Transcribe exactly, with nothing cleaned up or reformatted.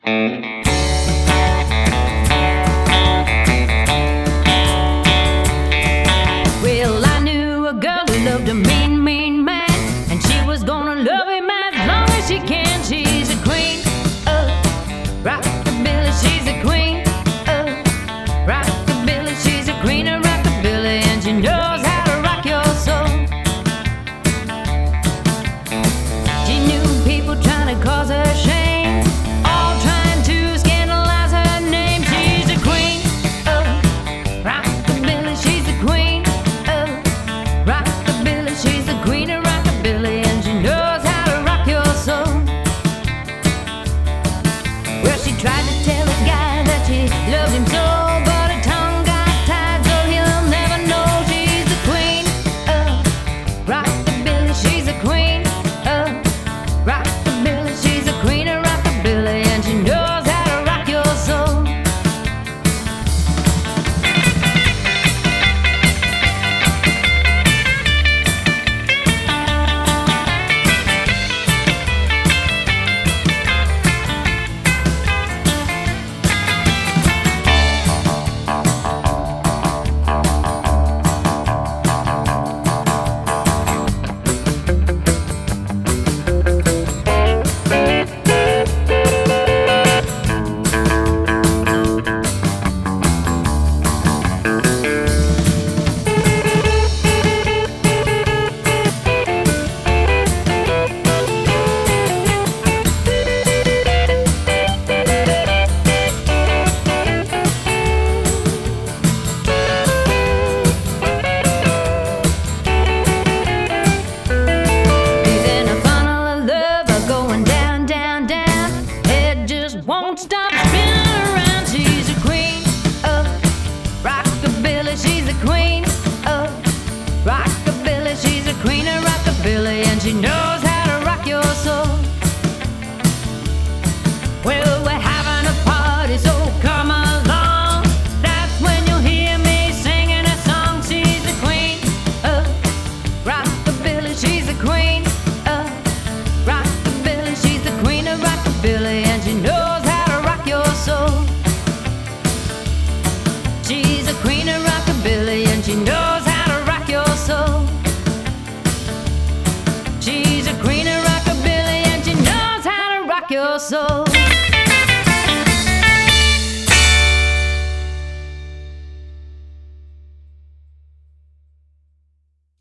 Well, I knew a girl who loved a mean, mean man, and she was gonna love him as long as she can. She's a queen of rockabilly. She's a queen of rockabilly. She's a queen of rockabilly, and she knows how to rock your soul. She knew people trying to cause her shame, all trying to scandalize her name. She's a queen of rockabilly. She's a queen of rockabilly. She's the queen of rockabilly, and she knows how to rock your soul. Well, she tried to tell a guy that she loved him so, but her tongue got tied, so he'll never know. She's the queen of rockabilly. She's the queen of rockabilly. She's the queen of rockabilly, and she knows how to rock your soul. Won't stop spinning around. She's a queen of rockabilly. She's a queen of rockabilly. She's a queen of rockabilly, and she knows how to rock your soul. Well, we're having a party, so come along. That's when you'll hear me singing a song. She's the queen of rockabilly. She's the queen of rockabilly. She's the queen of rockabilly, and she knows soul. She's a queen of rockabilly, and she knows how to rock your soul. She's a queen of rockabilly, and she knows how to rock your soul.